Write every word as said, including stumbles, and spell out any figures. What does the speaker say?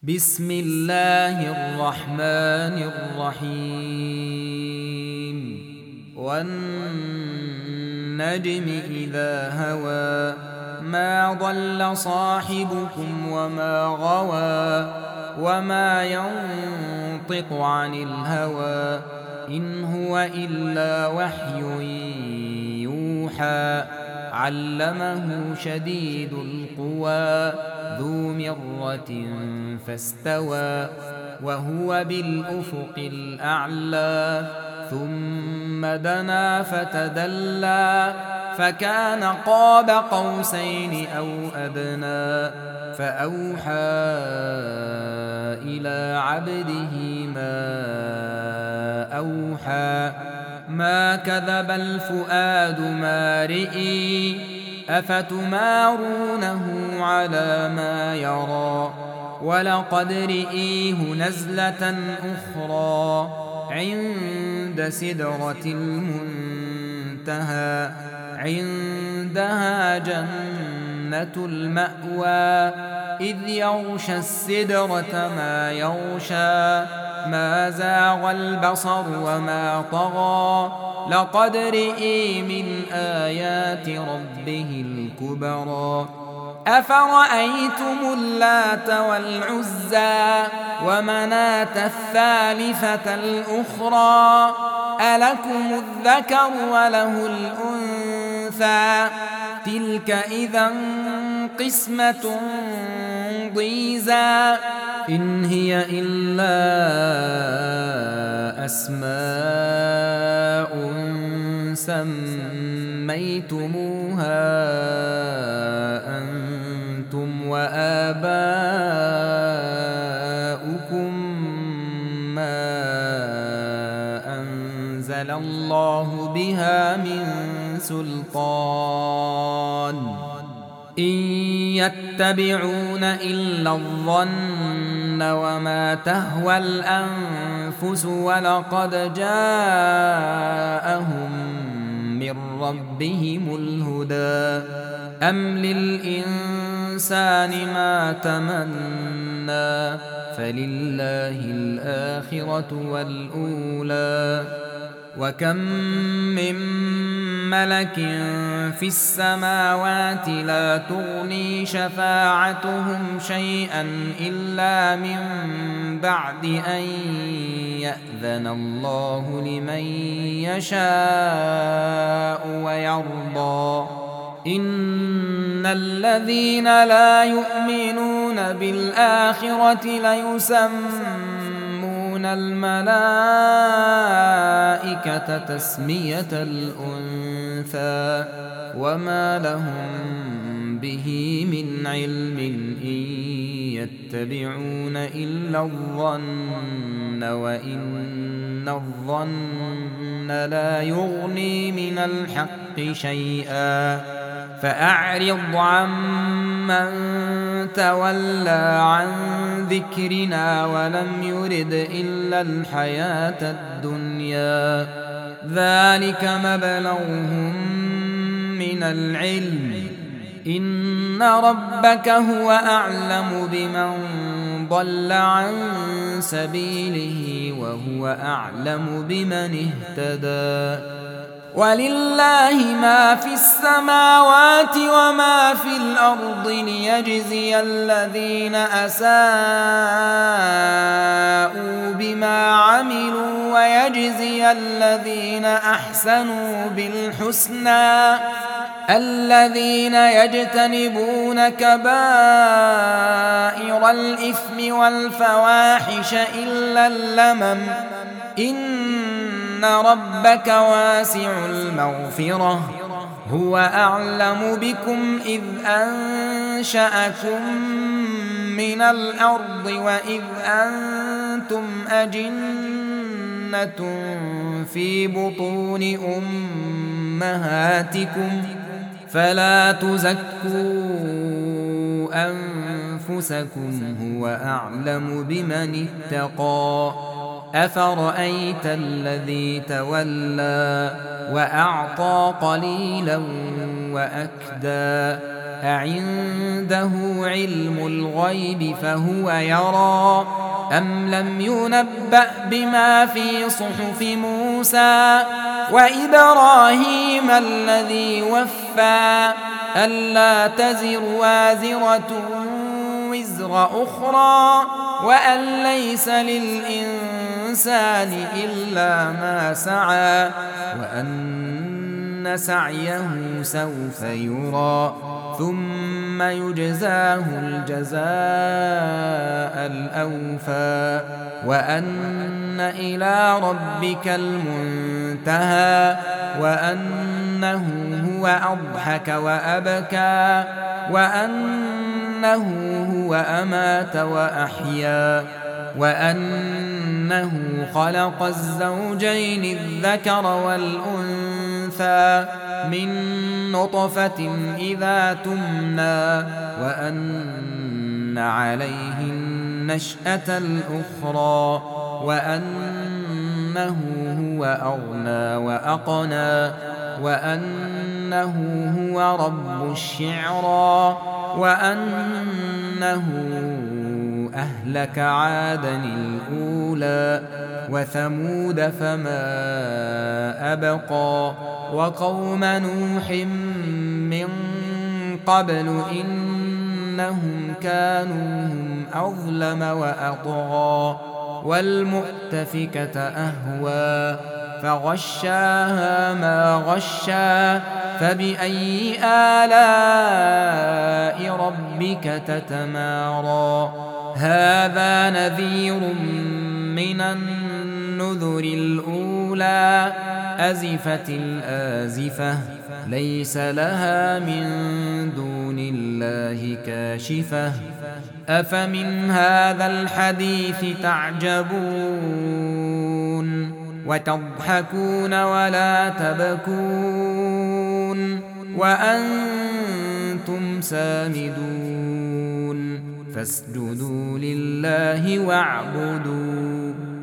بسم الله الرحمن الرحيم والنجم إذا هوى ما ضل صاحبكم وما غوى وما ينطق عن الهوى إن هو إلا وحي يوحى علمه شديد القوى ذو مرة فاستوى وهو بالأفق الأعلى ثم دنا فتدلى فكان قاب قوسين أو أدنى فأوحى إلى عبده ما أوحى ما كذب الفؤاد ما رئي أفتمارونه على ما يرى ولقد رئيه نزلة أخرى عند سدرة المنتهى عندها جنة المأوى إذ يغشى السدرة ما يغشى ما زاغ البصر وما طغى لقد رئي من آيات ربه الكبرى أفرأيتم اللات والعزى ومناة الثالثة الأخرى ألكم الذكر وله الأنثى تلك إذا قسمة ضيزى إن هي إلا أسماء سميتموها أنتم وآباؤكم ما أنزل الله بها من سلطان إن يتبعون إلا الظن وما تهوى الأنفس ولقد جاءهم من ربهم الهدى أم للإنسان ما تمنى فلله الآخرة والأولى وكم من ملك في السماوات لا تغني شفاعتهم شيئا إلا من بعد أن يأذن الله لمن يشاء ويرضى إن الذين لا يؤمنون بالآخرة ليسمون الملائكة تسمية الأنثى وما لهم به من علم إن يتبعون إلا الظن وإن الظن لا يغني من الحق شيئا فأعرض عمن تولى عن ذكرنا ولم يرد إلا الحياة الدنيا ذلك مبلغهم من العلم إن ربك هو أعلم بمن ضل عن سبيله وهو أعلم بمن اهتدى ولله ما في السماوات وما في الأرض ليجزي الذين أساءوا بما عملوا ويجزي الذين أحسنوا بالحسنى الذين يجتنبون كبائر الإثم والفواحش إلا اللمم إن ربك واسع المغفرة هو أعلم بكم إذ أنشأكم من الأرض وإذ أنتم أجنة في بطون أمهاتكم فلا تزكوا أنفسكم هو أعلم بمن اتقى أفرأيت الذي تولى وأعطى قليلا وأكدى أعنده علم الغيب فهو يرى أم لم ينبأ بما في صحف موسى وإبراهيم الذي وفى ألا تزر وازرة وزر أخرى وأن ليس للإنسان إلا ما سعى وأن سعيه سوف يرى ثم يجزاه الجزاء الأوفى وأن إلى ربك المنتهى وأنه هو أضحك وأبكى وأنه هو أمات وأحيا وأنه خلق الزوجين الذكر والأنثى من نطفة إذا تمنى وأن عليه النشأة الأخرى وأنه هو أغنى وأقنى وأنه هو رب الشعرى وأنه أهلك عادا الأولى وثمود فما أبقى وقوم نوح من قبل إنهم كانوا هم أظلم وأطغى والمؤتفكة أهوى فغشاها ما غشا فبأي آلاء ربك تتمارى هذا نذير من النذر الأولى أزفت الآزفة ليس لها من دون الله كاشفة أفمن هذا الحديث تعجبون وتضحكون ولا تبكون وأنتم سامدون فاسجدوا لله واعبدوا